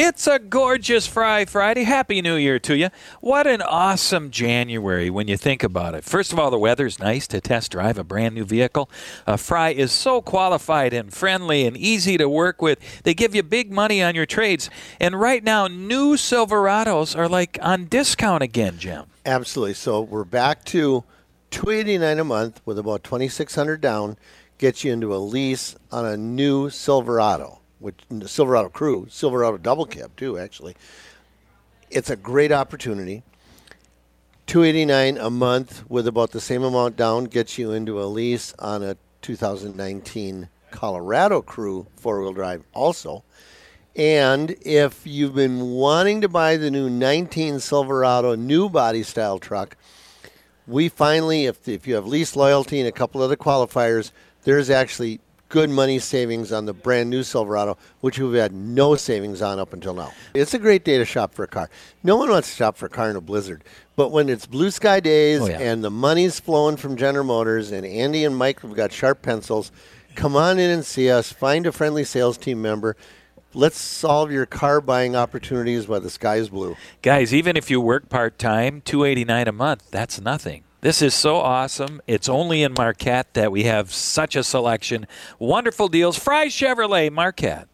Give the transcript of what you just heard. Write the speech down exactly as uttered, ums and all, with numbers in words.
It's a gorgeous Fry Friday. Happy New Year to you. What an awesome January when you think about it. First of all, the weather's nice to test drive a brand new vehicle. Uh, Fry is so qualified and friendly and easy to work with. They give you big money on your trades. And right now, new Silverados are like on discount again, Jim. Absolutely. So we're back to two hundred eighty-nine dollars a month with about twenty-six hundred dollars down. Gets you into a lease on a new Silverado. Which Silverado Crew, Silverado Double Cab too, actually. It's a great opportunity. two hundred eighty-nine dollars a month with about the same amount down gets you into a lease on a two thousand nineteen Colorado Crew four-wheel drive also. And if you've been wanting to buy the new nineteen Silverado new body style truck, we finally, if if you have lease loyalty and a couple other qualifiers, there's actually good money savings on the brand new Silverado, which we've had no savings on up until now. It's a great day to shop for a car. No one wants to shop for a car in a blizzard. But when it's blue sky days oh, yeah. and the money's flowing from General Motors and Andy and Mike have got sharp pencils, come on in and see us. Find a friendly sales team member. Let's solve your car buying opportunities while the sky is blue. Guys, even if you work part-time, two hundred eighty-nine dollars a month, that's nothing. This is so awesome. It's only in Marquette that we have such a selection. Wonderful deals. Fry Chevrolet, Marquette.